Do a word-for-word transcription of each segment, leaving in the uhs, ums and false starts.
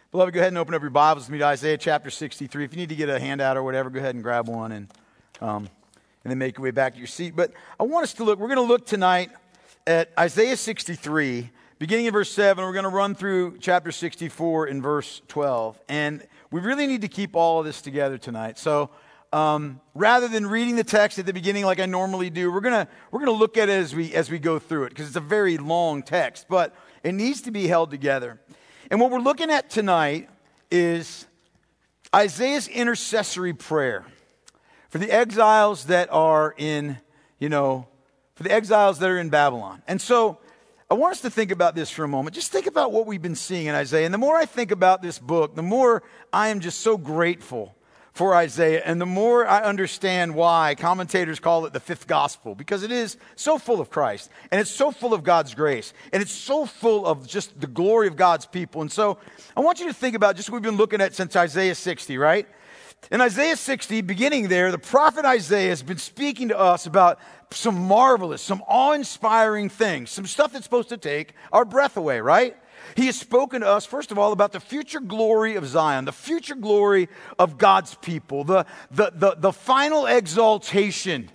Beloved, go ahead and open up your Bibles with me to Isaiah chapter sixty-three. If you need to get a handout or whatever, go ahead and grab one and um, and then make your way back to your seat. But I want us to look, we're going to look tonight at Isaiah sixty-three, beginning in verse seven. We're going to run through chapter sixty-four in verse twelve. And we really need to keep all of this together tonight. So um, rather than reading the text at the beginning like I normally do, we're going to we're going to look at it as we, as we go through it, because it's a very long text, but it needs to be held together. And what we're looking at tonight is Isaiah's intercessory prayer for the exiles that are in, you know, for the exiles that are in Babylon. And so I want us to think about this for a moment. Just think about what we've been seeing in Isaiah. And the more I think about this book, the more I am just so grateful for Isaiah, and the more I understand why commentators call it the fifth gospel, because it is so full of Christ, and it's so full of God's grace, and it's so full of just the glory of God's people. And so I want you to think about just what we've been looking at since Isaiah sixty, right? In Isaiah sixty, beginning there, the prophet Isaiah has been speaking to us about some marvelous, some awe-inspiring things, some stuff that's supposed to take our breath away, right? He has spoken to us, first of all, about the future glory of Zion, the future glory of God's people, the, the, the, the final exaltation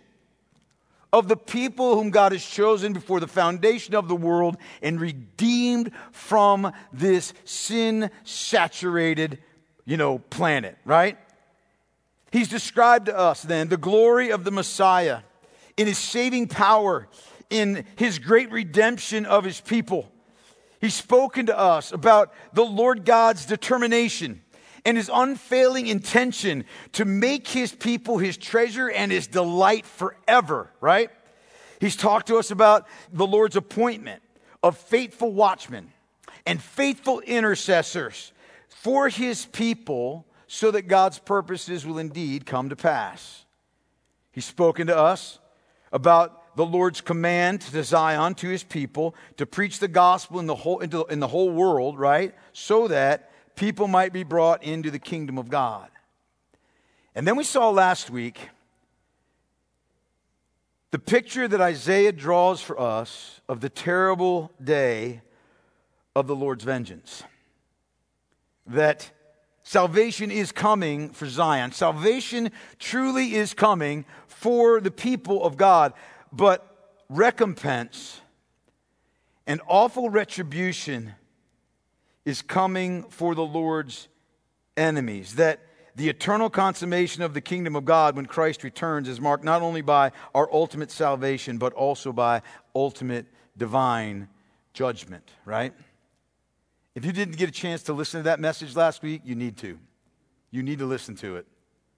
of the people whom God has chosen before the foundation of the world and redeemed from this sin-saturated, you know, planet, right? He's described to us then the glory of the Messiah in his saving power, in his great redemption of his people. He's spoken to us about the Lord God's determination and his unfailing intention to make his people his treasure and his delight forever, right? He's talked to us about the Lord's appointment of faithful watchmen and faithful intercessors for his people so that God's purposes will indeed come to pass. He's spoken to us about the Lord's command to Zion, to his people, to preach the gospel in the whole, into, in the whole world, right? So that people might be brought into the kingdom of God. And then we saw last week the picture that Isaiah draws for us of the terrible day of the Lord's vengeance. That salvation is coming for Zion. Salvation truly is coming for the people of God. But recompense and awful retribution is coming for the Lord's enemies. That the eternal consummation of the kingdom of God when Christ returns is marked not only by our ultimate salvation, but also by ultimate divine judgment, right? If you didn't get a chance to listen to that message last week, you need to. You need to listen to it.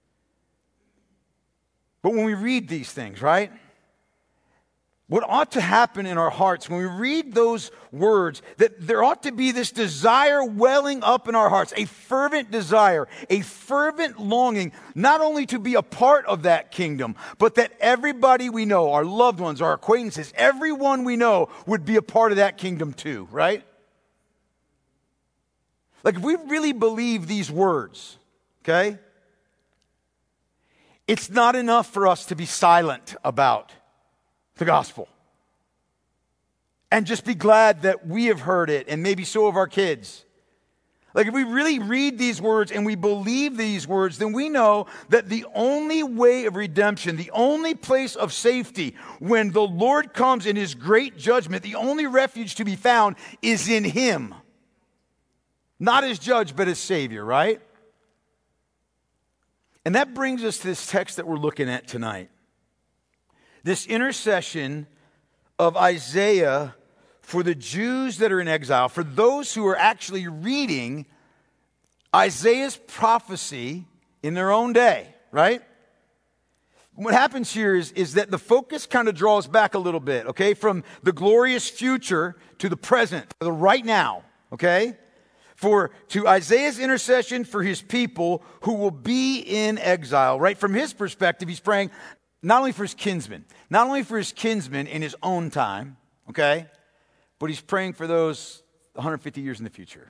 But when we read these things, right? What ought to happen in our hearts when we read those words, that there ought to be this desire welling up in our hearts, a fervent desire, a fervent longing, not only to be a part of that kingdom, but that everybody we know, our loved ones, our acquaintances, everyone we know would be a part of that kingdom too, right? Like if we really believe these words, okay, it's not enough for us to be silent about the gospel and just be glad that we have heard it and maybe so have our kids. Like if we really read these words and we believe these words, then we know that the only way of redemption, the only place of safety when the Lord comes in his great judgment, the only refuge to be found is in him. Not as judge, but as Savior, right? And that brings us to this text that we're looking at tonight. This intercession of Isaiah for the Jews that are in exile, for those who are actually reading Isaiah's prophecy in their own day, right? What happens here is, is that the focus kind of draws back a little bit, okay? From the glorious future to the present, to the right now, okay? For to Isaiah's intercession for his people who will be in exile, right? From his perspective, he's praying not only for his kinsmen, not only for his kinsmen in his own time, okay, but he's praying for those one hundred fifty years in the future.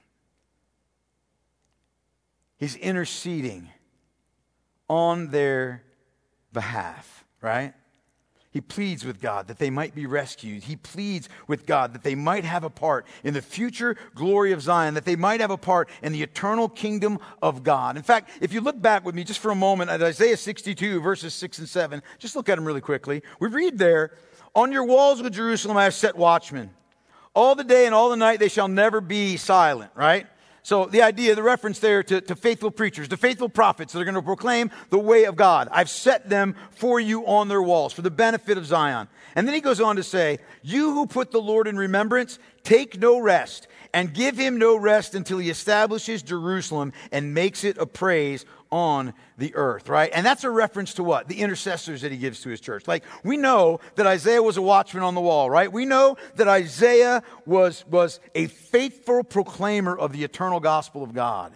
He's interceding on their behalf, right? He pleads with God that they might be rescued. He pleads with God that they might have a part in the future glory of Zion, that they might have a part in the eternal kingdom of God. In fact, if you look back with me just for a moment at Isaiah sixty-two, verses six and seven, just look at them really quickly. We read there, "On your walls of Jerusalem I have set watchmen. All the day and all the night they shall never be silent," right? So the idea, the reference there to, to faithful preachers, to faithful prophets that are going to proclaim the way of God. I've set them for you on their walls for the benefit of Zion. And then he goes on to say, "You who put the Lord in remembrance, take no rest and give him no rest until he establishes Jerusalem and makes it a praise on the earth," right? And that's a reference to what? The intercessors that he gives to his church. Like, we know that Isaiah was a watchman on the wall, right? We know that Isaiah was, was a faithful proclaimer of the eternal gospel of God.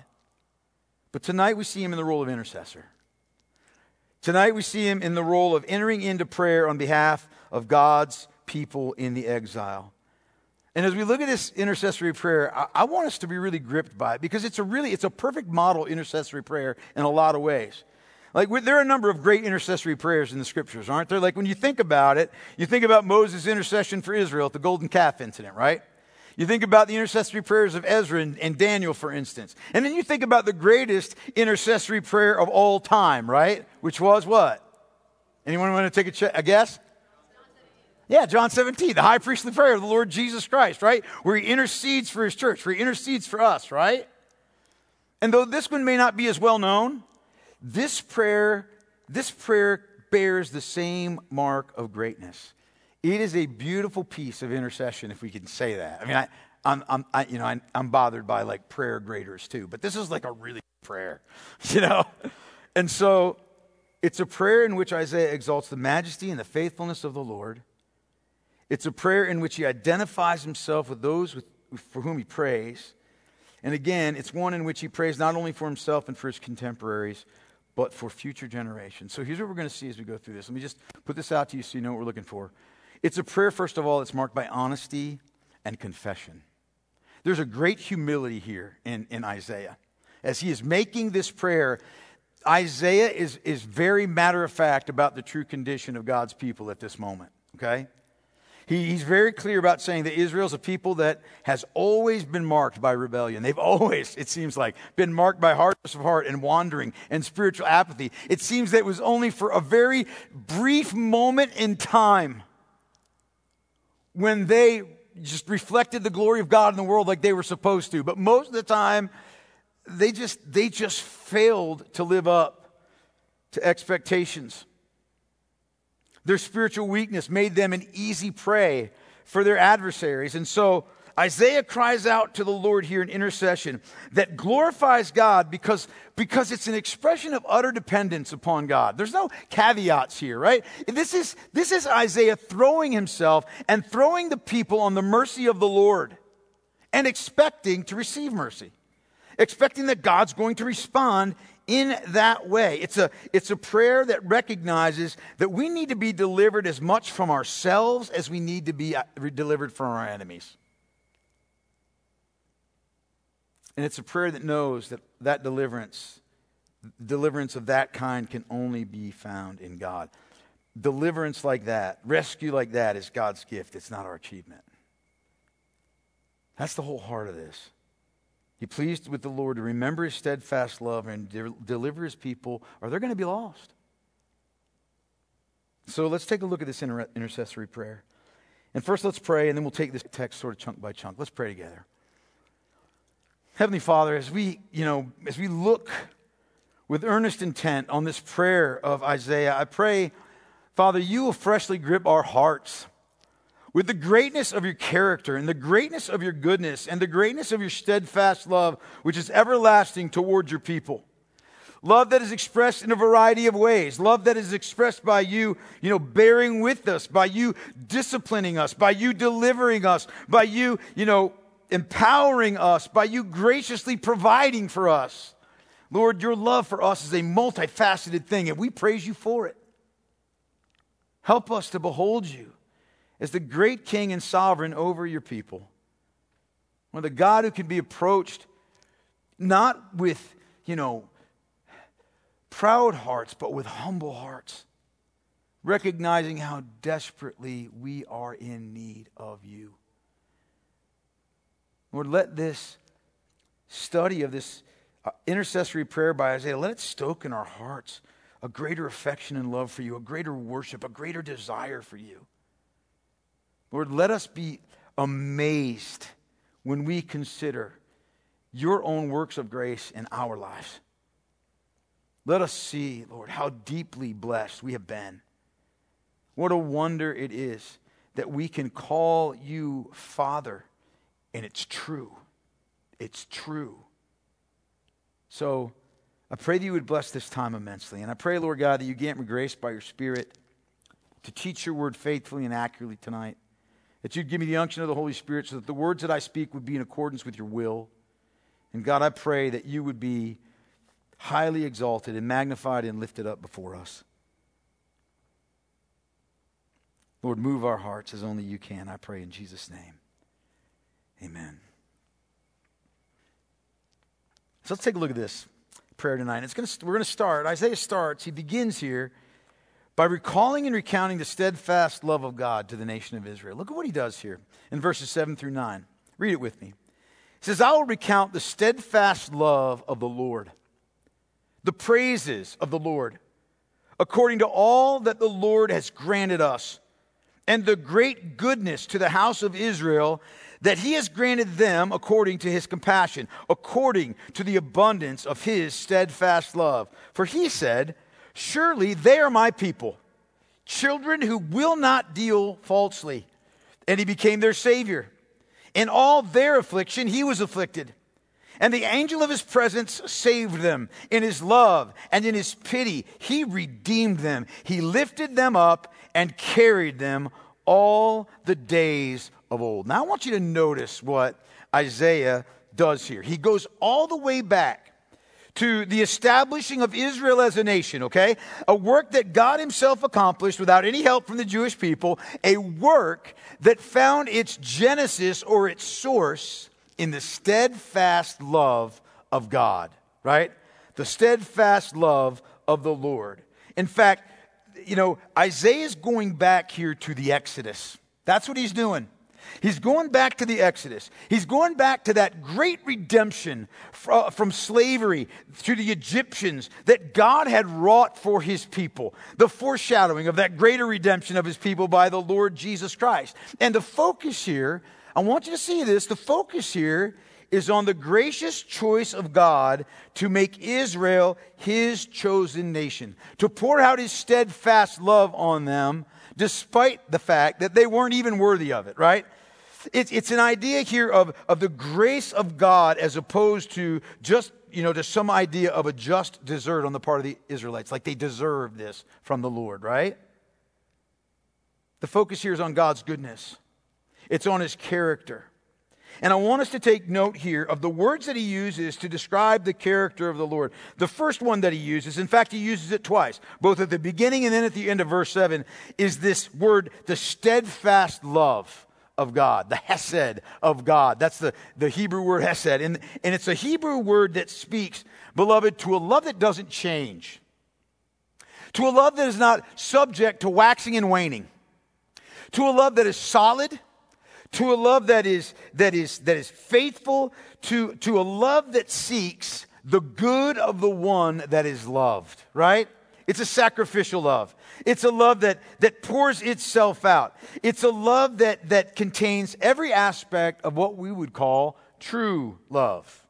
But tonight we see him in the role of intercessor. Tonight we see him in the role of entering into prayer on behalf of God's people in the exile. And as we look at this intercessory prayer, I, I want us to be really gripped by it, because it's a really, it's a perfect model intercessory prayer in a lot of ways. Like, there are a number of great intercessory prayers in the scriptures, aren't there? Like, when you think about it, you think about Moses' intercession for Israel at the golden calf incident, right? You think about the intercessory prayers of Ezra and, and Daniel, for instance. And then you think about the greatest intercessory prayer of all time, right? Which was what? Anyone want to take a, ch- a guess? Yeah, John seventeen, the high priestly prayer of the Lord Jesus Christ, right? Where he intercedes for his church, where he intercedes for us, right? And though this one may not be as well known, this prayer, this prayer bears the same mark of greatness. It is a beautiful piece of intercession, if we can say that. I mean, I, I'm, I'm I, you know, I'm, I'm bothered by like prayer graders too, but this is like a really good prayer, you know? And so it's a prayer in which Isaiah exalts the majesty and the faithfulness of the Lord. It's a prayer in which he identifies himself with those with, for whom he prays. And again, it's one in which he prays not only for himself and for his contemporaries, but for future generations. So here's what we're going to see as we go through this. Let me just put this out to you so you know what we're looking for. It's a prayer, first of all, that's marked by honesty and confession. There's a great humility here in, in Isaiah. As he is making this prayer, Isaiah is, is very matter of fact about the true condition of God's people at this moment, okay? He, he's very clear about saying that Israel's a people that has always been marked by rebellion. They've always, it seems like, been marked by hardness of heart and wandering and spiritual apathy. It seems that it was only for a very brief moment in time when they just reflected the glory of God in the world like they were supposed to. But most of the time, they just, they just failed to live up to expectations. Their spiritual weakness made them an easy prey for their adversaries. And so Isaiah cries out to the Lord here in intercession that glorifies God because, because it's an expression of utter dependence upon God. There's no caveats here, right? This is, this is Isaiah throwing himself and throwing the people on the mercy of the Lord and expecting to receive mercy, expecting that God's going to respond in that way. It's a, it's a prayer that recognizes that we need to be delivered as much from ourselves as we need to be delivered from our enemies. And it's a prayer that knows that that deliverance, deliverance of that kind can only be found in God. Deliverance like that, rescue like that is God's gift. It's not our achievement. That's the whole heart of this. He pleased with the Lord to remember his steadfast love and de- deliver his people, or they're going to be lost. So let's take a look at this inter- intercessory prayer. And first let's pray, and then we'll take this text sort of chunk by chunk. Let's pray together. Heavenly Father, as we, you know, as we look with earnest intent on this prayer of Isaiah, I pray, Father, you will freshly grip our hearts with the greatness of your character and the greatness of your goodness and the greatness of your steadfast love, which is everlasting toward your people. Love that is expressed in a variety of ways. Love that is expressed by you, you know, bearing with us, by you disciplining us, by you delivering us, by you, you know, empowering us, by you graciously providing for us. Lord, your love for us is a multifaceted thing, and we praise you for it. Help us to behold you as the great King and sovereign over your people. Or the God who can be approached not with, you know, proud hearts, but with humble hearts. recognizing how desperately we are in need of you. Lord, let this study of this uh, intercessory prayer by Isaiah, let it stoke in our hearts a greater affection and love for you, a greater worship, a greater desire for you. Lord, let us be amazed when we consider your own works of grace in our lives. Let us see, Lord, how deeply blessed we have been. What a wonder it is that we can call you Father, and it's true. It's true. So I pray that you would bless this time immensely. And I pray, Lord God, that you grant me grace by your Spirit to teach your word faithfully and accurately tonight. That you'd give me the unction of the Holy Spirit so that the words that I speak would be in accordance with your will. And God, I pray that you would be highly exalted and magnified and lifted up before us. Lord, move our hearts as only you can, I pray in Jesus' name. Amen. So let's take a look at this prayer tonight. It's going to, we're going to start. Isaiah starts, he begins here by recalling and recounting the steadfast love of God to the nation of Israel. Look at what he does here in verses seven through nine. Read it with me. He says, I will recount the steadfast love of the Lord, the praises of the Lord, according to all that the Lord has granted us, and the great goodness to the house of Israel, that he has granted them according to his compassion, according to the abundance of his steadfast love. For he said, surely they are my people, children who will not deal falsely. And he became their Savior. In all their affliction he was afflicted. And the angel of his presence saved them. In his love and in his pity he redeemed them. He lifted them up and carried them all the days of old. Now I want you to notice what Isaiah does here. He goes all the way back to the establishing of Israel as a nation, okay? A work that God himself accomplished without any help from the Jewish people. A work that found its genesis or its source in the steadfast love of God, right? The steadfast love of the Lord. In fact, you know, Isaiah is going back here to the Exodus. That's what he's doing. He's going back to the Exodus. He's going back to that great redemption from slavery to the Egyptians that God had wrought for his people. The foreshadowing of that greater redemption of his people by the Lord Jesus Christ. And the focus here, I want you to see this, the focus here is on the gracious choice of God to make Israel his chosen nation, to pour out his steadfast love on them, despite the fact that they weren't even worthy of it, right? It's, it's an idea here of, of the grace of God as opposed to just, you know, to some idea of a just desert on the part of the Israelites, like they deserve this from the Lord, right? The focus here is on God's goodness. It's on his character. And I want us to take note here of the words that he uses to describe the character of the Lord. The first one that he uses, in fact, he uses it twice, both at the beginning and then at the end of verse seven, is this word, the steadfast love of God, the hesed of God. That's the, the Hebrew word hesed. And, and it's a Hebrew word that speaks, beloved, to a love that doesn't change, to a love that is not subject to waxing and waning, to a love that is solid, to a love that is that is that is faithful, to, to a love that seeks the good of the one that is loved, right? It's a sacrificial love. It's a love that, that pours itself out. It's a love that, that contains every aspect of what we would call true love.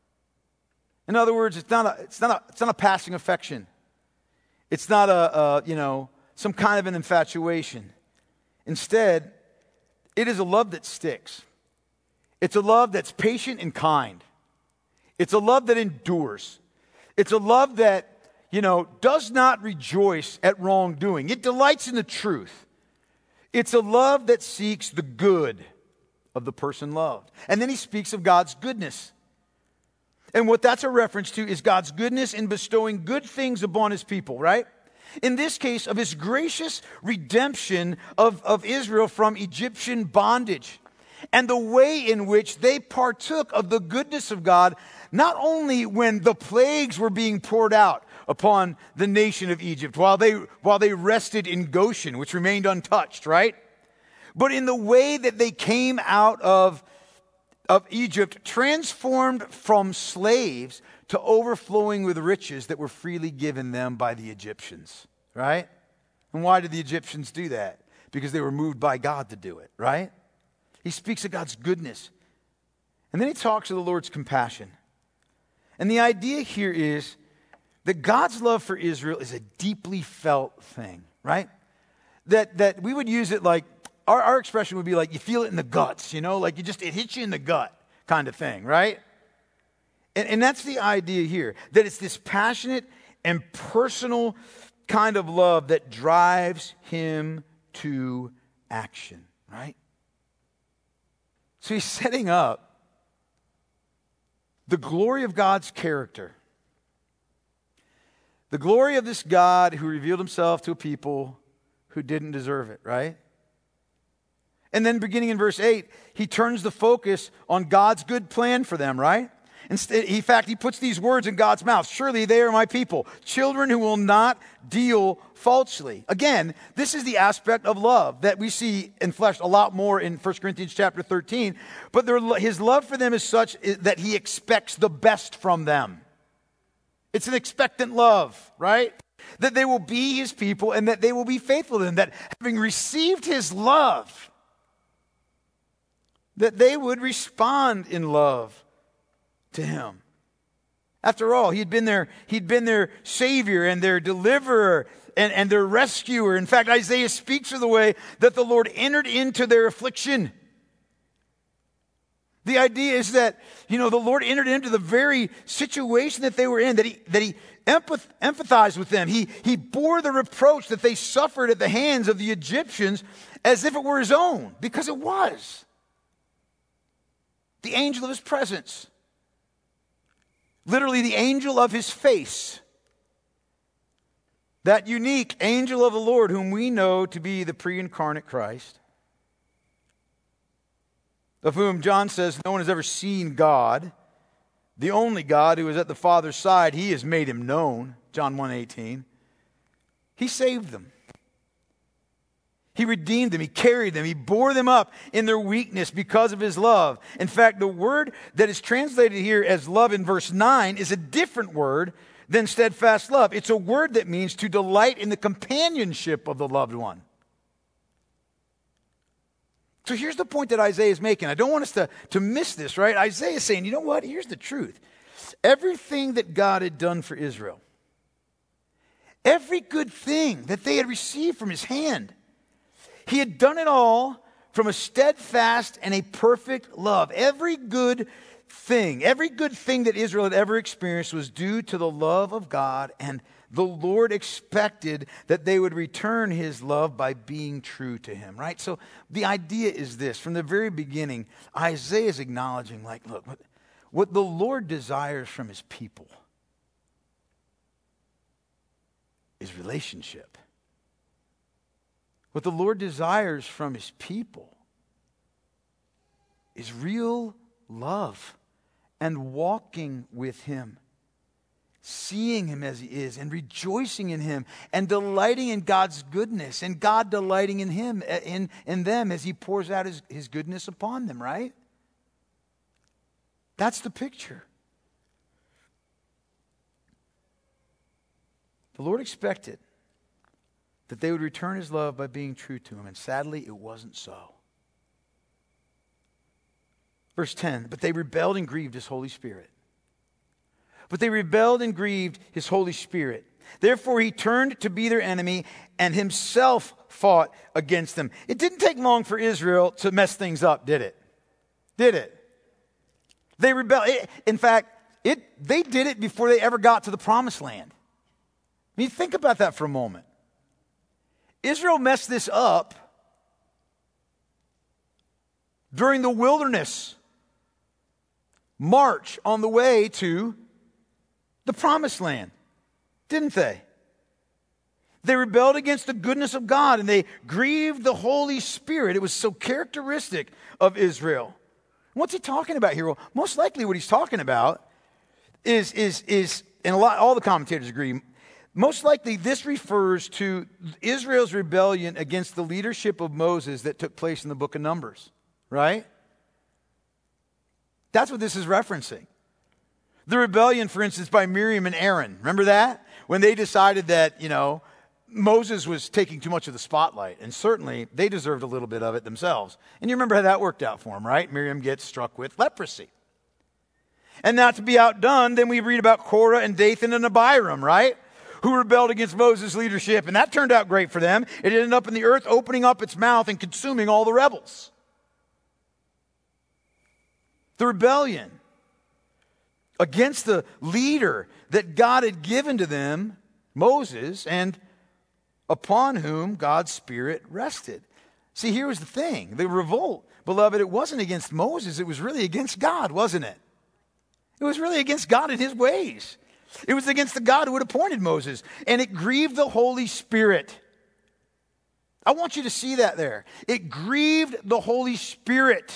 In other words, it's not a it's not a it's not a passing affection. It's not a, a you know some kind of an infatuation. Instead, it is a love that sticks. It's a love that's patient and kind. It's a love that endures. It's a love that, you know, does not rejoice at wrongdoing. It delights in the truth. It's a love that seeks the good of the person loved. And then he speaks of God's goodness. And what that's a reference to is God's goodness in bestowing good things upon his people, right? In this case, of his gracious redemption of, of Israel from Egyptian bondage, and the way in which they partook of the goodness of God, not only when the plagues were being poured out, upon the nation of Egypt while they, while they rested in Goshen, which remained untouched, right? But in the way that they came out of, of Egypt, transformed from slaves to overflowing with riches that were freely given them by the Egyptians, right? And why did the Egyptians do that? Because they were moved by God to do it, right? He speaks of God's goodness. And then he talks of the Lord's compassion. And the idea here is that God's love for Israel is a deeply felt thing, right? That that we would use it like, our, our expression would be like, you feel it in the guts, you know? Like you just, it hits you in the gut kind of thing, right? And, and that's the idea here. That it's this passionate and personal kind of love that drives him to action, right? So he's setting up the glory of God's character. The glory of this God who revealed himself to a people who didn't deserve it, right? And then beginning in verse eight, he turns the focus on God's good plan for them, right? Instead, in fact, he puts these words in God's mouth. Surely they are my people, children who will not deal falsely. Again, this is the aspect of love that we see enfleshed a lot more in First Corinthians chapter thirteen. But their, his love for them is such that he expects the best from them. It's an expectant love, right? That they will be his people and that they will be faithful to him. That having received his love, that they would respond in love to him. After all, he'd been their, he'd been their Savior and their deliverer and, and their rescuer. In fact, Isaiah speaks of the way that the Lord entered into their affliction. The idea is that, you know, the Lord entered into the very situation that they were in, that he, that he empath, empathized with them. He, he bore the reproach that they suffered at the hands of the Egyptians as if it were his own, because it was. The angel of his presence. Literally the angel of his face. That unique angel of the Lord whom we know to be the pre-incarnate Christ. Of whom John says no one has ever seen God. The only God who is at the Father's side, he has made him known. John one eighteen. He saved them. He redeemed them. He carried them. He bore them up in their weakness because of his love. In fact, the word that is translated here as love in verse nine is a different word than steadfast love. It's a word that means to delight in the companionship of the loved one. So here's the point that Isaiah is making. I don't want us to, to miss this, right? Isaiah is saying, you know what? Here's the truth. Everything that God had done for Israel, every good thing that they had received from his hand, he had done it all from a steadfast and a perfect love. Every good thing, every good thing that Israel had ever experienced was due to the love of God, and the Lord expected that they would return his love by being true to him, right? So the idea is this. From the very beginning, Isaiah is acknowledging, like, look, what, what the Lord desires from his people is relationship. What the Lord desires from his people is real love and walking with him, seeing him as he is and rejoicing in him and delighting in God's goodness and God delighting in him, in, in them as he pours out his, his goodness upon them, right? That's the picture. The Lord expected that they would return his love by being true to him. And sadly, it wasn't so. Verse ten, but they rebelled and grieved his Holy Spirit. But they rebelled and grieved his Holy Spirit. Therefore, he turned to be their enemy and himself fought against them. It didn't take long for Israel to mess things up, did it? Did it? They rebelled. In fact, it, they did it before they ever got to the promised land. I mean, think about that for a moment. Israel messed this up during the wilderness march on the way to the promised land, didn't they? They rebelled against the goodness of God and they grieved the Holy Spirit. It was so characteristic of Israel. What's he talking about here? Well, most likely what he's talking about is, is, is and a lot, all the commentators agree, Most likely, this refers to Israel's rebellion against the leadership of Moses that took place in the book of Numbers, right? That's what this is referencing. The rebellion, for instance, by Miriam and Aaron. Remember that? When they decided that, you know, Moses was taking too much of the spotlight. And certainly, they deserved a little bit of it themselves. And you remember how that worked out for them, right? Miriam gets struck with leprosy. And not to be outdone, then we read about Korah and Dathan and Abiram, right? Who rebelled against Moses' leadership. And that turned out great for them. It ended up in the earth opening up its mouth and consuming all the rebels. The rebellion against the leader that God had given to them, Moses, and upon whom God's Spirit rested. See, here was the thing. The revolt, beloved, it wasn't against Moses. It was really against God, wasn't it? It was really against God and his ways. It was against the God who had appointed Moses. And it grieved the Holy Spirit. I want you to see that there. It grieved the Holy Spirit.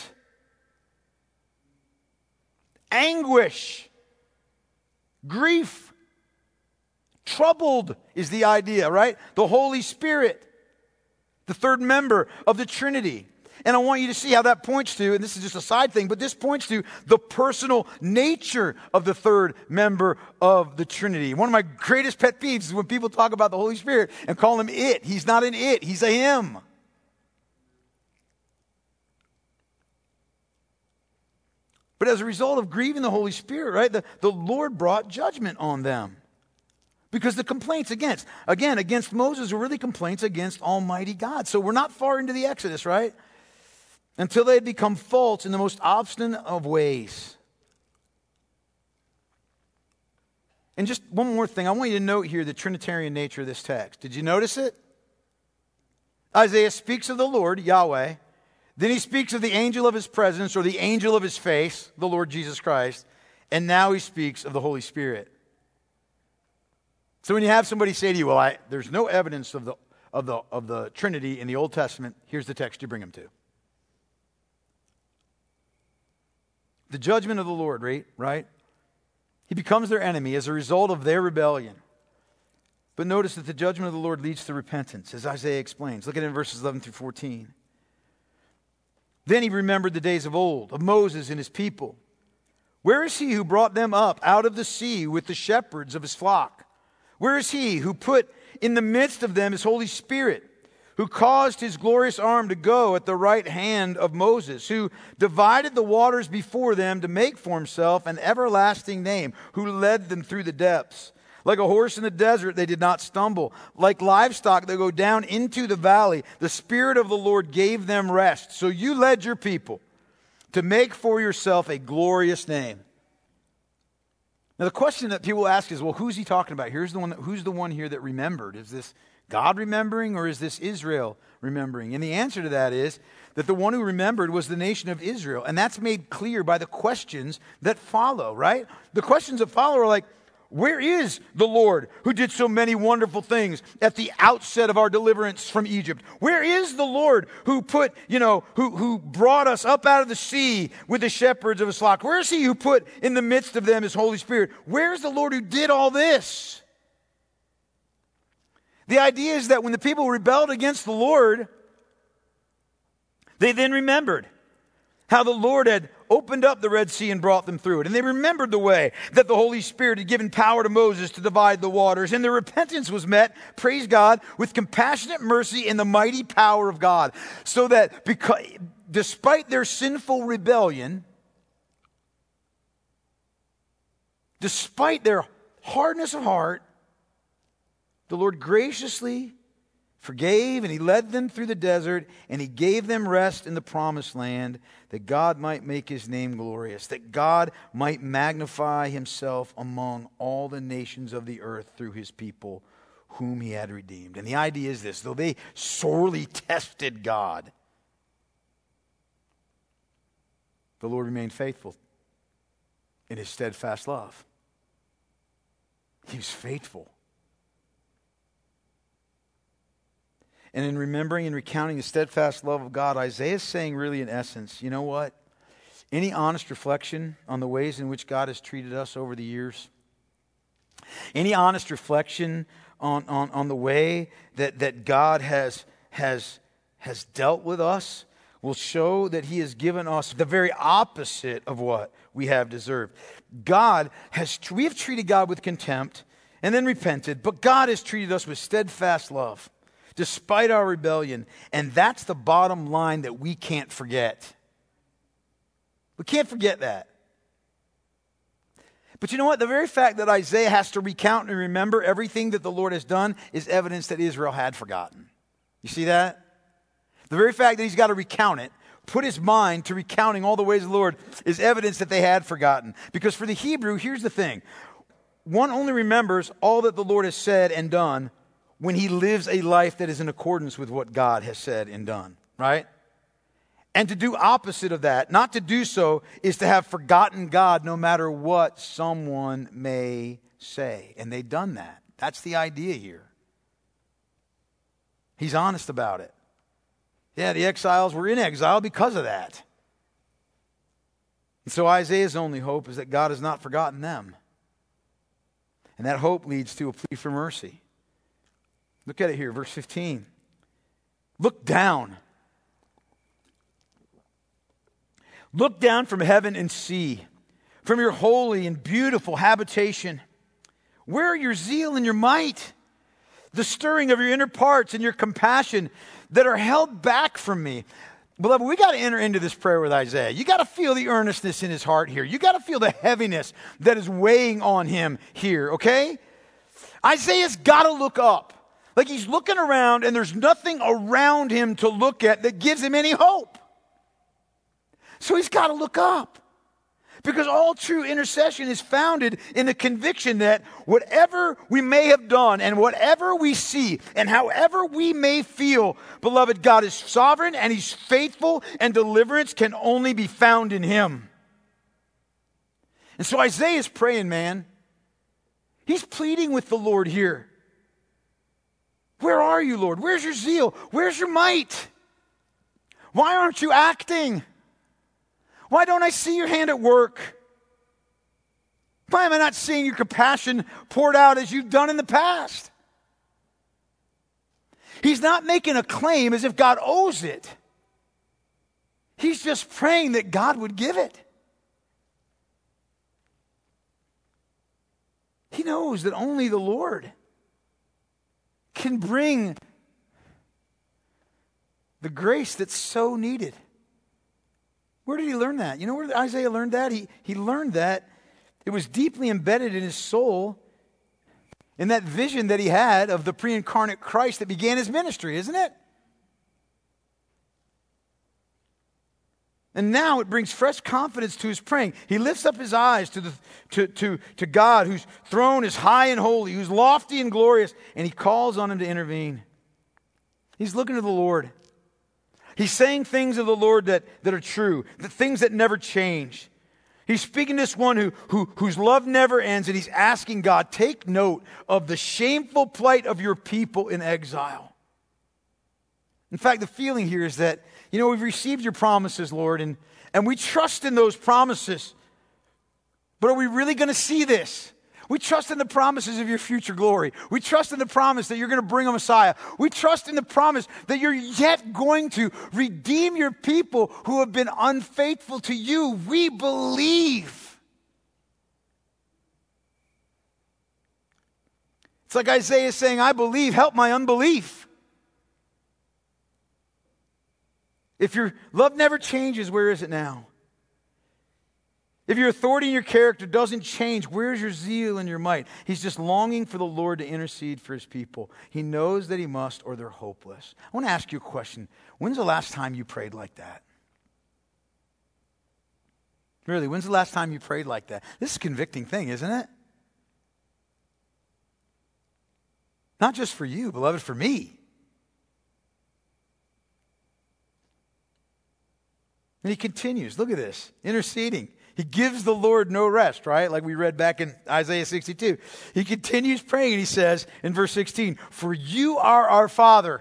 Anguish. Grief. Troubled is the idea, right? The Holy Spirit. The third member of the Trinity. And I want you to see how that points to, and this is just a side thing, but this points to the personal nature of the third member of the Trinity. One of my greatest pet peeves is when people talk about the Holy Spirit and call him it. He's not an it, he's a him. But as a result of grieving the Holy Spirit, right, the, the Lord brought judgment on them. Because the complaints against, again, against Moses were really complaints against Almighty God. So we're not far into the Exodus, right? Until they had become false in the most obstinate of ways. And just one more thing. I want you to note here the Trinitarian nature of this text. Did you notice it? Isaiah speaks of the Lord, Yahweh. Then he speaks of the angel of his presence or the angel of his face, the Lord Jesus Christ. And now he speaks of the Holy Spirit. So when you have somebody say to you, well, I, there's no evidence of the, of, the, of the Trinity in the Old Testament, here's the text you bring them to. The judgment of the Lord, right? right? He becomes their enemy as a result of their rebellion. But notice that the judgment of the Lord leads to repentance, as Isaiah explains. Look at it in verses eleven through fourteen. Then he remembered the days of old, of Moses and his people. Where is he who brought them up out of the sea with the shepherds of his flock? Where is he who put in the midst of them his Holy Spirit, who caused his glorious arm to go at the right hand of Moses, who divided the waters before them to make for himself an everlasting name, who led them through the depths? Like a horse in the desert, they did not stumble. Like livestock, they go down into the valley. The Spirit of the Lord gave them rest. So you led your people to make for yourself a glorious name. Now, the question that people ask is, well, who's he talking about? Here's the one that, who's the one here that remembered? Is this God remembering or is this Israel remembering? And the answer to that is that the one who remembered was the nation of Israel. And that's made clear by the questions that follow, right? The questions that follow are like, where is the Lord who did so many wonderful things at the outset of our deliverance from Egypt? Where is the Lord who put, you know, who, who brought us up out of the sea with the shepherds of his flock? Where is he who put in the midst of them his Holy Spirit? Where is the Lord who did all this? The idea is that when the people rebelled against the Lord, they then remembered how the Lord had opened up the Red Sea and brought them through it. And they remembered the way that the Holy Spirit had given power to Moses to divide the waters. And their repentance was met, praise God, with compassionate mercy and the mighty power of God. So that because, despite their sinful rebellion, despite their hardness of heart, the Lord graciously forgave, and he led them through the desert, and he gave them rest in the promised land, that God might make his name glorious, that God might magnify himself among all the nations of the earth through his people, whom he had redeemed. And the idea is this: though they sorely tested God, the Lord remained faithful in his steadfast love. He was faithful. And in remembering and recounting the steadfast love of God, Isaiah is saying really in essence, you know what? Any honest reflection on the ways in which God has treated us over the years? Any honest reflection on, on, on the way that, that God has, has, has dealt with us will show that he has given us the very opposite of what we have deserved. God has, we have treated God with contempt and then repented, but God has treated us with steadfast love despite our rebellion. And that's the bottom line that we can't forget. We can't forget that. But you know what? The very fact that Isaiah has to recount and remember everything that the Lord has done is evidence that Israel had forgotten. You see that? The very fact that he's got to recount it, put his mind to recounting all the ways of the Lord, is evidence that they had forgotten. Because for the Hebrew, here's the thing. One only remembers all that the Lord has said and done when he lives a life that is in accordance with what God has said and done. Right? And to do opposite of that, not to do so, is to have forgotten God no matter what someone may say. And they've done that. That's the idea here. He's honest about it. Yeah, the exiles were in exile because of that. And so Isaiah's only hope is that God has not forgotten them. And that hope leads to a plea for mercy. Look at it here, verse fifteen. Look down. Look down from heaven and see, from your holy and beautiful habitation. Where are your zeal and your might? The stirring of your inner parts and your compassion that are held back from me. Beloved, we got to enter into this prayer with Isaiah. You got to feel the earnestness in his heart here. You got to feel the heaviness that is weighing on him here, okay? Isaiah's got to look up. Like he's looking around and there's nothing around him to look at that gives him any hope. So he's got to look up. Because all true intercession is founded in the conviction that whatever we may have done and whatever we see and however we may feel, beloved, God is sovereign and he's faithful and deliverance can only be found in him. And so Isaiah is praying, man. He's pleading with the Lord here. Where are you, Lord? Where's your zeal? Where's your might? Why aren't you acting? Why don't I see your hand at work? Why am I not seeing your compassion poured out as you've done in the past? He's not making a claim as if God owes it. He's just praying that God would give it. He knows that only the Lord can bring the grace that's so needed. Where did he learn that? You know where Isaiah learned that? He, he learned that it was deeply embedded in his soul in that vision that he had of the pre-incarnate Christ that began his ministry, isn't it? And now it brings fresh confidence to his praying. He lifts up his eyes to, the, to, to, to God, whose throne is high and holy, who's lofty and glorious, and he calls on him to intervene. He's looking to the Lord. He's saying things of the Lord that, that are true, the things that never change. He's speaking to this one who, who, whose love never ends, and he's asking God, take note of the shameful plight of your people in exile. In fact, the feeling here is that, you know, we've received your promises, Lord, and, and we trust in those promises. But are we really going to see this? We trust in the promises of your future glory. We trust in the promise that you're going to bring a Messiah. We trust in the promise that you're yet going to redeem your people who have been unfaithful to you. We believe. It's like Isaiah saying, I believe, help my unbelief. If your love never changes, where is it now? If your authority and your character doesn't change, where's your zeal and your might? He's just longing for the Lord to intercede for his people. He knows that he must or they're hopeless. I want to ask you a question. When's the last time you prayed like that? Really, when's the last time you prayed like that? This is a convicting thing, isn't it? Not just for you, beloved, for me. And he continues. Look at this. Interceding. He gives the Lord no rest, right? Like we read back in Isaiah sixty-two. He continues praying and he says in verse sixteen, for you are our Father.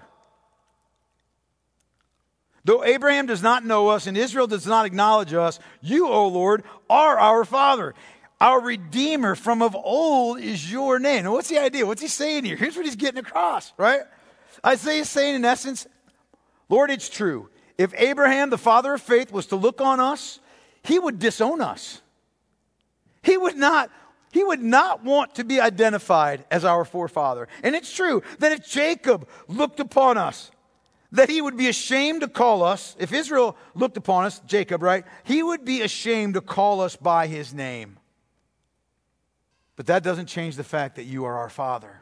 Though Abraham does not know us and Israel does not acknowledge us, you, O Lord, are our Father. Our Redeemer from of old is your name. Now, what's the idea? What's he saying here? Here's what he's getting across, right? Isaiah is saying, in essence, Lord, it's true. If Abraham, the father of faith, was to look on us, he would disown us. He would not, he would not want to be identified as our forefather. And it's true that if Jacob looked upon us, that he would be ashamed to call us, if Israel looked upon us, Jacob, right? He would be ashamed to call us by his name. But that doesn't change the fact that you are our Father.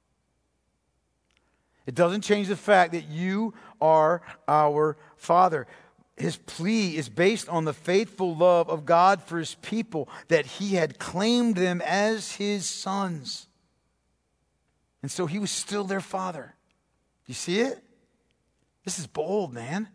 It doesn't change the fact that you are our Father. His plea is based on the faithful love of God for his people, that he had claimed them as his sons. And so he was still their Father. You see it? This is bold, man.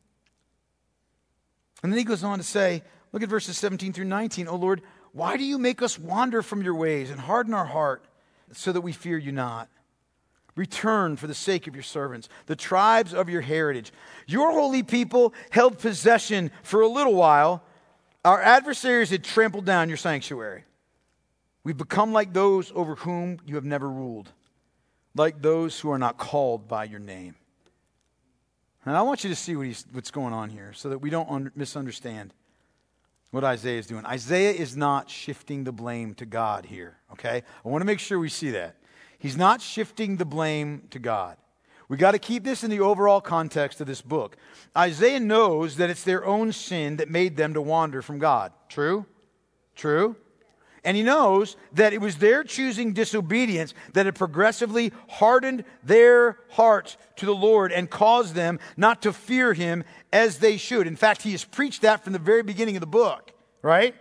And then he goes on to say, look at verses seventeen through nineteen. "O Lord, why do you make us wander from your ways and harden our heart so that we fear you not? Return for the sake of your servants, the tribes of your heritage. Your holy people held possession for a little while. Our adversaries had trampled down your sanctuary. We've become like those over whom you have never ruled, like those who are not called by your name." And I want you to see what he's, what's going on here so that we don't un- misunderstand what Isaiah is doing. Isaiah is not shifting the blame to God here, okay? I want to make sure we see that. He's not shifting the blame to God. We got to keep this in the overall context of this book. Isaiah knows that it's their own sin that made them to wander from God. True? True? And he knows that it was their choosing disobedience that had progressively hardened their hearts to the Lord and caused them not to fear him as they should. In fact, he has preached that from the very beginning of the book, right?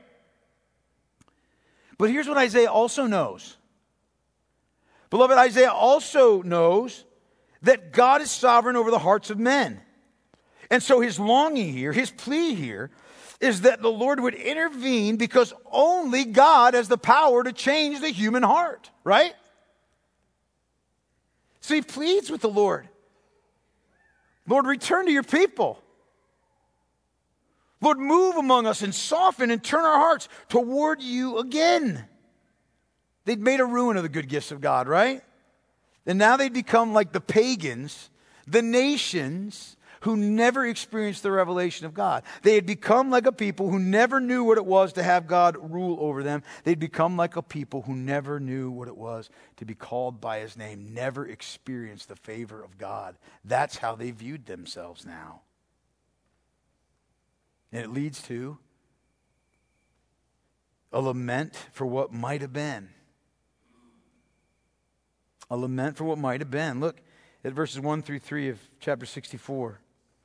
But here's what Isaiah also knows. Beloved, Isaiah also knows that God is sovereign over the hearts of men. And so his longing here, his plea here, is that the Lord would intervene because only God has the power to change the human heart, right? So he pleads with the Lord. Lord, return to your people. Lord, move among us and soften and turn our hearts toward you again. They'd made a ruin of the good gifts of God, right? And now they'd become like the pagans, the nations who never experienced the revelation of God. They had become like a people who never knew what it was to have God rule over them. They'd become like a people who never knew what it was to be called by his name, never experienced the favor of God. That's how they viewed themselves now. And it leads to a lament for what might have been. A lament for what might have been. Look at verses one through three of chapter sixty-four.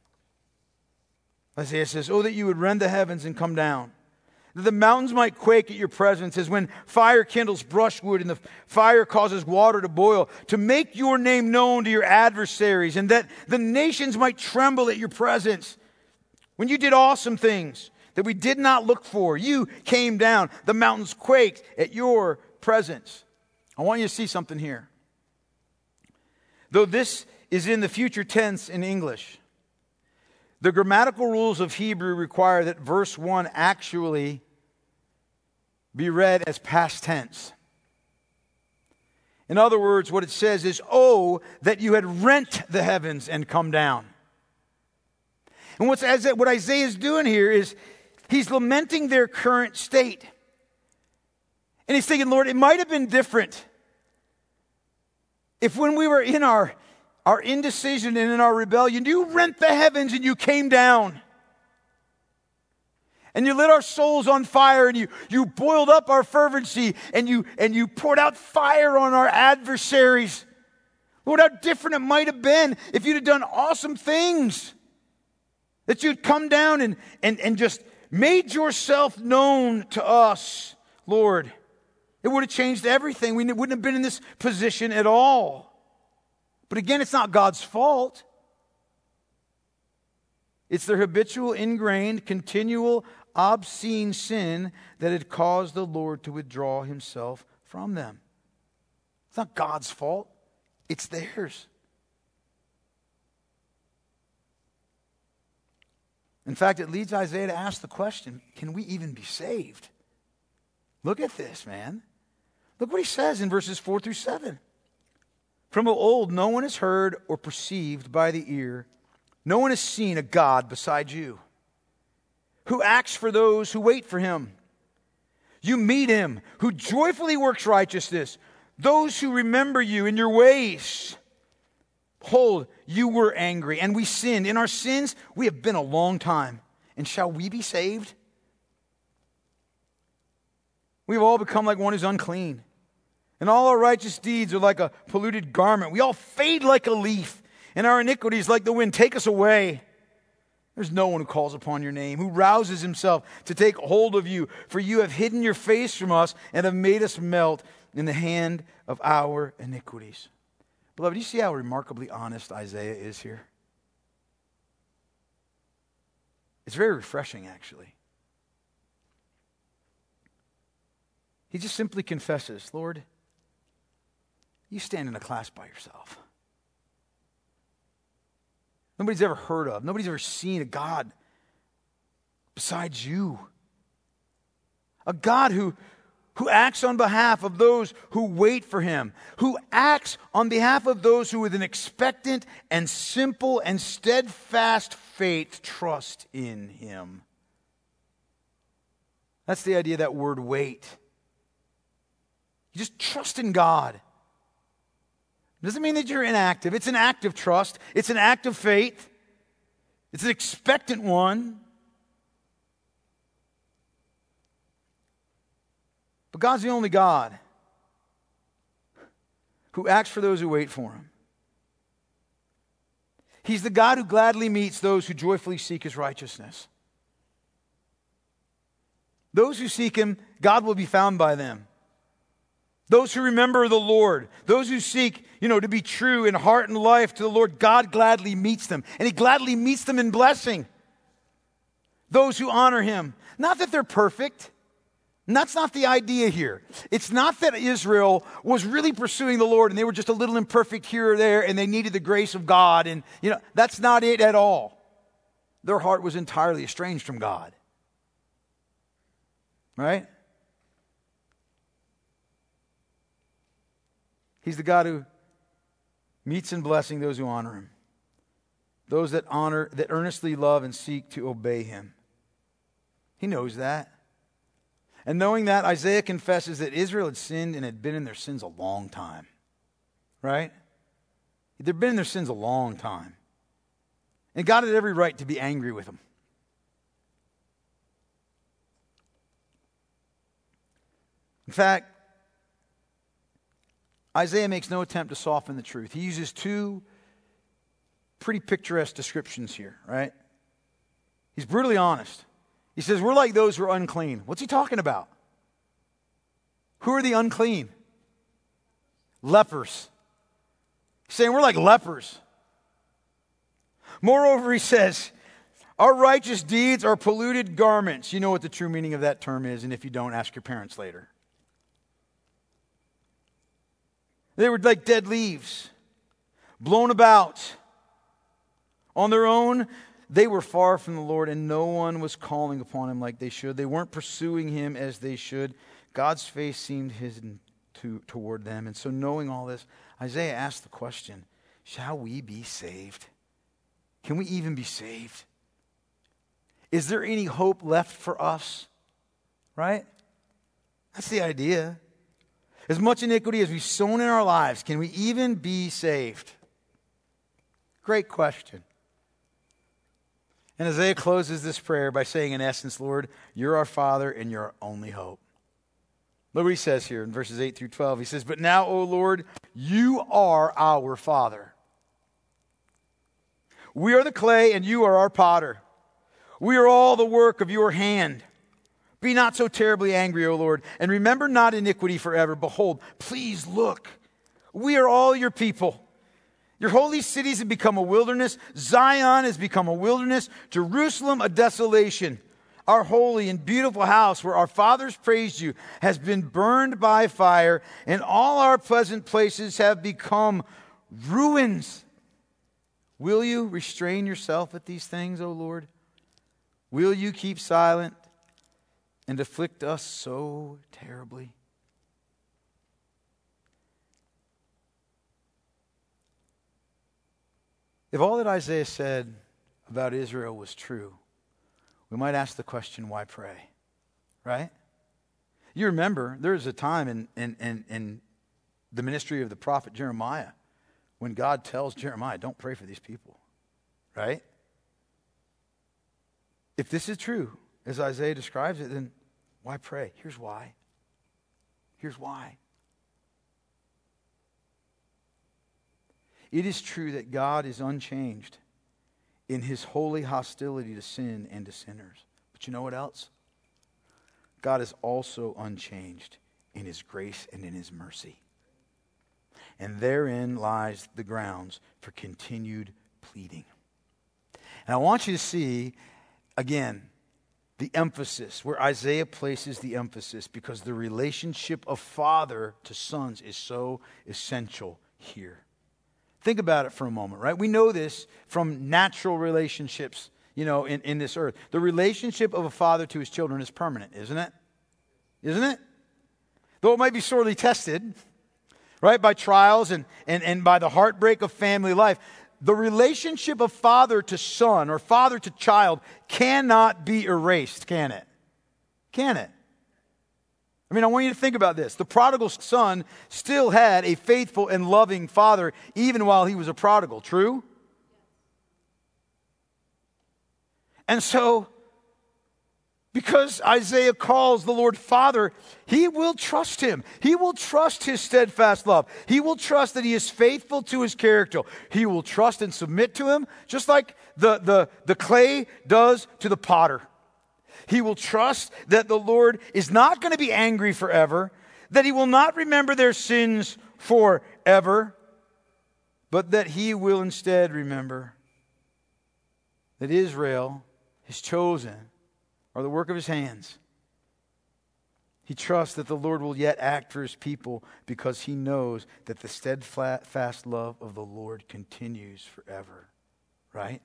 Isaiah says, "Oh, that you would rend the heavens and come down, that the mountains might quake at your presence, as when fire kindles brushwood and the fire causes water to boil, to make your name known to your adversaries, and that the nations might tremble at your presence. When you did awesome things that we did not look for, you came down, the mountains quaked at your presence." I want you to see something here. Though this is in the future tense in English, the grammatical rules of Hebrew require that verse one actually be read as past tense. In other words, what it says is, "Oh, that you had rent the heavens and come down." And what's, what Isaiah is doing here is he's lamenting their current state. And he's thinking, Lord, it might have been different if when we were in our, our indecision and in our rebellion, you rent the heavens and you came down. And you lit our souls on fire, and you, you boiled up our fervency, and you, and you poured out fire on our adversaries. Lord, how different it might have been if you'd have done awesome things. That you'd come down and, and, and just made yourself known to us, Lord. It would have changed everything. We wouldn't have been in this position at all. But again, it's not God's fault. It's their habitual, ingrained, continual, obscene sin that had caused the Lord to withdraw himself from them. It's not God's fault. It's theirs. In fact, it leads Isaiah to ask the question, can we even be saved? Look at this, man. Look what he says in verses four through seven. From of old, no one has heard or perceived by the ear. No one has seen a God beside you, who acts for those who wait for him. You meet him, who joyfully works righteousness, those who remember you in your ways. Behold, you were angry, and we sinned. In our sins, we have been a long time. And shall we be saved? We've all become like one who's unclean. And all our righteous deeds are like a polluted garment. We all fade like a leaf, and our iniquities like the wind take us away. There's no one who calls upon your name, who rouses himself to take hold of you. For you have hidden your face from us and have made us melt in the hand of our iniquities. Beloved, do you see how remarkably honest Isaiah is here? It's very refreshing, actually. He just simply confesses, Lord, you stand in a class by yourself. Nobody's ever heard of, nobody's ever seen a God besides you. A God who, who acts on behalf of those who wait for him, who acts on behalf of those who with an expectant and simple and steadfast faith trust in him. That's the idea of that word wait. You just trust in God. It doesn't mean that you're inactive. It's an act of trust. It's an act of faith. It's an expectant one. But God's the only God who acts for those who wait for him. He's the God who gladly meets those who joyfully seek his righteousness. Those who seek him, God will be found by them. Those who remember the Lord, those who seek, you know, to be true in heart and life to the Lord, God gladly meets them. And he gladly meets them in blessing. Those who honor him. Not that they're perfect. And that's not the idea here. It's not that Israel was really pursuing the Lord and they were just a little imperfect here or there and they needed the grace of God. And, you know, that's not it at all. Their heart was entirely estranged from God. Right? He's the God who meets in blessing those who honor him. Those that honor, that earnestly love and seek to obey him. He knows that. And knowing that, Isaiah confesses that Israel had sinned and had been in their sins a long time. Right? They'd been in their sins a long time. And God had every right to be angry with them. In fact, Isaiah makes no attempt to soften the truth. He uses two pretty picturesque descriptions here, right? He's brutally honest. He says, we're like those who are unclean. What's he talking about? Who are the unclean? Lepers. He's saying we're like lepers. Moreover, he says, our righteous deeds are polluted garments. You know what the true meaning of that term is, and if you don't, ask your parents later. They were like dead leaves, blown about. On their own, they were far from the Lord, and no one was calling upon him like they should. They weren't pursuing him as they should. God's face seemed hidden to, toward them. And so knowing all this, Isaiah asked the question, shall we be saved? Can we even be saved? Is there any hope left for us? Right? That's the idea. As much iniquity as we've sown in our lives, can we even be saved? Great question. And Isaiah closes this prayer by saying, in essence, Lord, you're our Father and you're our only hope. Look what he says here in verses eight through twelve. He says, but now, O Lord, you are our Father. We are the clay and you are our potter. We are all the work of your hand. Be not so terribly angry, O Lord, and remember not iniquity forever. Behold, please look. We are all your people. Your holy cities have become a wilderness. Zion has become a wilderness. Jerusalem a desolation. Our holy and beautiful house where our fathers praised you has been burned by fire, and all our pleasant places have become ruins. Will you restrain yourself at these things, O Lord? Will you keep silent and afflict us so terribly? If all that Isaiah said about Israel was true, we might ask the question, why pray? Right? You remember, there was a time in, in, in, in the ministry of the prophet Jeremiah when God tells Jeremiah, don't pray for these people. Right? If this is true, as Isaiah describes it, then why pray? Here's why. Here's why. It is true that God is unchanged in his holy hostility to sin and to sinners. But you know what else? God is also unchanged in his grace and in his mercy. And therein lies the grounds for continued pleading. And I want you to see, again, the emphasis, where Isaiah places the emphasis, because the relationship of father to sons is so essential here. Think about it for a moment, right? We know this from natural relationships, you know, in, in this earth. The relationship of a father to his children is permanent, isn't it? Isn't it? Though it might be sorely tested, right, by trials and, and, and by the heartbreak of family life, the relationship of father to son or father to child cannot be erased, can it? Can it? I mean, I want you to think about this. The prodigal son still had a faithful and loving father even while he was a prodigal. True? And so, because Isaiah calls the Lord Father, he will trust him. He will trust his steadfast love. He will trust that he is faithful to his character. He will trust and submit to him, just like the, the, the clay does to the potter. He will trust that the Lord is not going to be angry forever, that he will not remember their sins forever, but that he will instead remember that Israel, his chosen, are the work of his hands. He trusts that the Lord will yet act for his people because he knows that the steadfast love of the Lord continues forever. Right?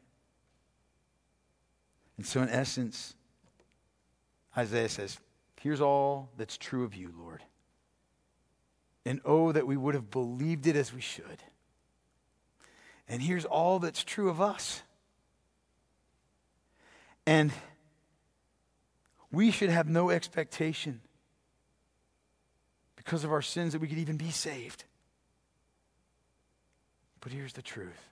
And so in essence, Isaiah says, here's all that's true of you, Lord. And oh, that we would have believed it as we should. And here's all that's true of us. And we should have no expectation because of our sins that we could even be saved. But here's the truth.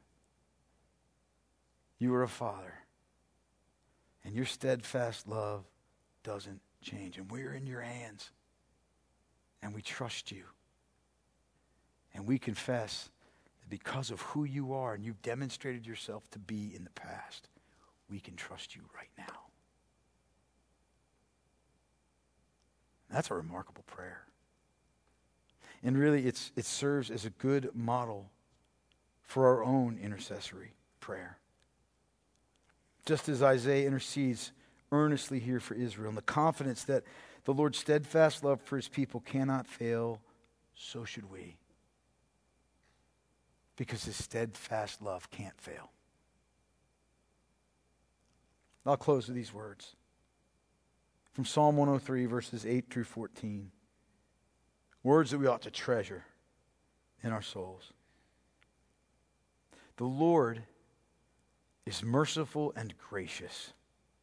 You are a father, and your steadfast love doesn't change. And we're in your hands. And we trust you. And we confess that because of who you are and you've demonstrated yourself to be in the past, we can trust you right now. That's a remarkable prayer. And really, it's, it serves as a good model for our own intercessory prayer. Just as Isaiah intercedes earnestly here for Israel, and the confidence that the Lord's steadfast love for his people cannot fail, so should we. Because his steadfast love can't fail. I'll close with these words. From Psalm one oh three, verses eight through fourteen. Words that we ought to treasure in our souls. The Lord is merciful and gracious,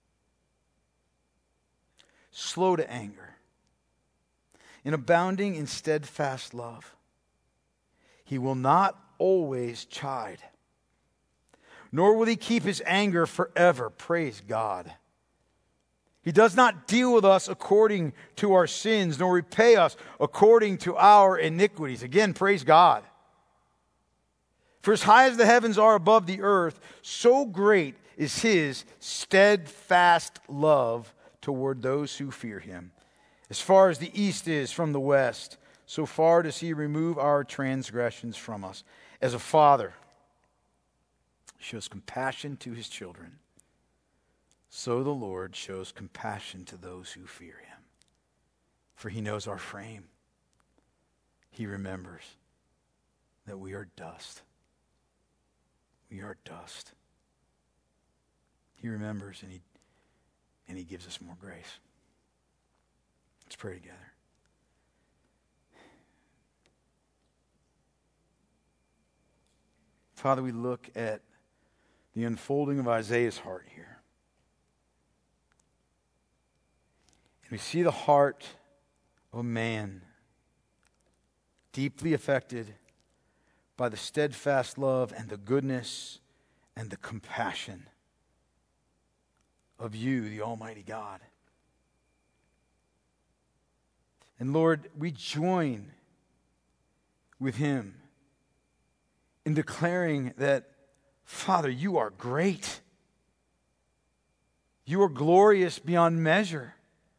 slow to anger, and abounding in steadfast love. He will not always chide, nor will he keep his anger forever. Praise God. He does not deal with us according to our sins, nor repay us according to our iniquities. Again, praise God. For as high as the heavens are above the earth, so great is his steadfast love toward those who fear him. As far as the east is from the west, so far does he remove our transgressions from us. As a father shows compassion to his children, so the Lord shows compassion to those who fear him. For he knows our frame. He remembers that we are dust. We are dust. He remembers and he, and he gives us more grace. Let's pray together. Father, we look at the unfolding of Isaiah's heart here. And we see the heart of a man deeply affected by the steadfast love and the goodness and the compassion of you, the Almighty God. And Lord, we join with him in declaring that, Father, you are great. You are glorious beyond measure.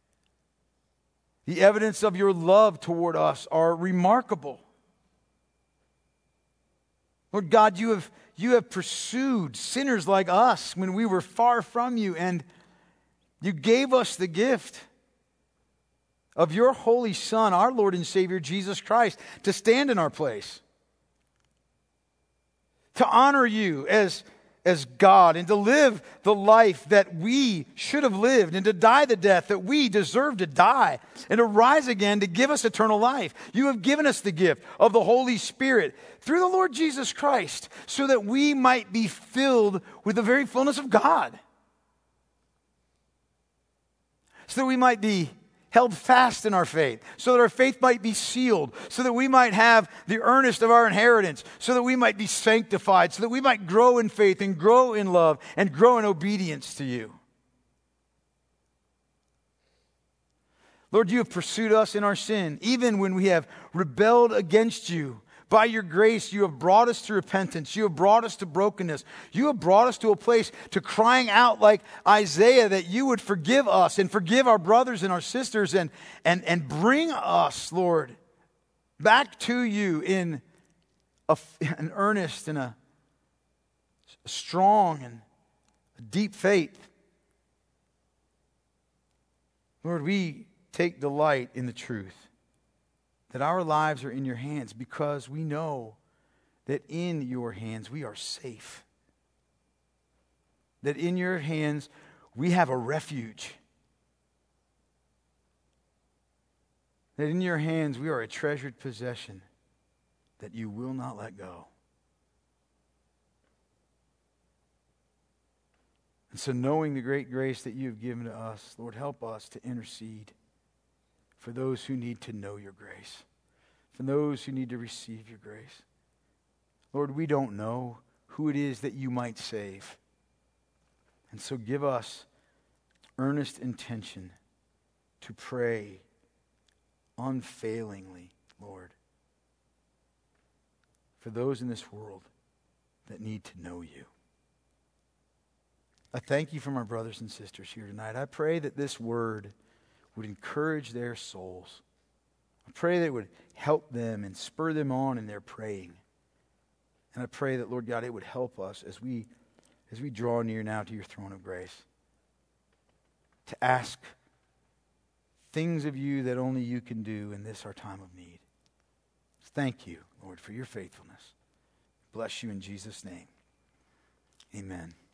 The evidence of your love toward us are remarkable. Lord God, you have, you have pursued sinners like us when we were far from you, and you gave us the gift of your Holy Son, our Lord and Savior, Jesus Christ, to stand in our place, to honor you as, as God, and to live the life that we should have lived, and to die the death that we deserve to die, and to rise again to give us eternal life. You have given us the gift of the Holy Spirit through the Lord Jesus Christ, so that we might be filled with the very fullness of God, so that we might be held fast in our faith, so that our faith might be sealed, so that we might have the earnest of our inheritance, so that we might be sanctified, so that we might grow in faith and grow in love and grow in obedience to you. Lord, you have pursued us in our sin, even when we have rebelled against you. By your grace, you have brought us to repentance. You have brought us to brokenness. You have brought us to a place to crying out like Isaiah, that you would forgive us and forgive our brothers and our sisters, and, and, and bring us, Lord, back to you in a, an earnest and a strong and a deep faith. Lord, we take delight in the truth that our lives are in your hands, because we know that in your hands we are safe. That in your hands we have a refuge. That in your hands we are a treasured possession that you will not let go. And so, knowing the great grace that you have given to us, Lord, help us to intercede for those who need to know your grace, for those who need to receive your grace. Lord, we don't know who it is that you might save. And so give us earnest intention to pray unfailingly, Lord, for those in this world that need to know you. I thank you for my brothers and sisters here tonight. I pray that this word would encourage their souls. I pray that it would help them and spur them on in their praying. And I pray that, Lord God, it would help us as we as we draw near now to your throne of grace, to ask things of you that only you can do in this our time of need. Thank you, Lord, for your faithfulness. Bless you in Jesus' name. Amen.